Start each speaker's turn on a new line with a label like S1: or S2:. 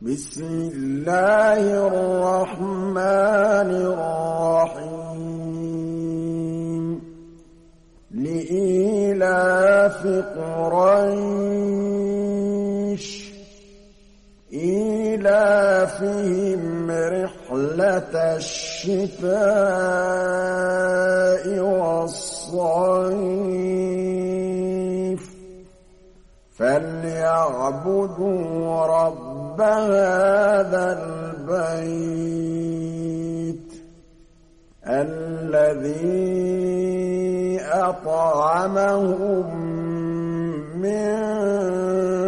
S1: بسم الله الرحمن الرحيم لإيلاف قريش إيلافهم رحلة الشتاء والصيف فليعبدوا رب هذا البيت الذي أطعمهم من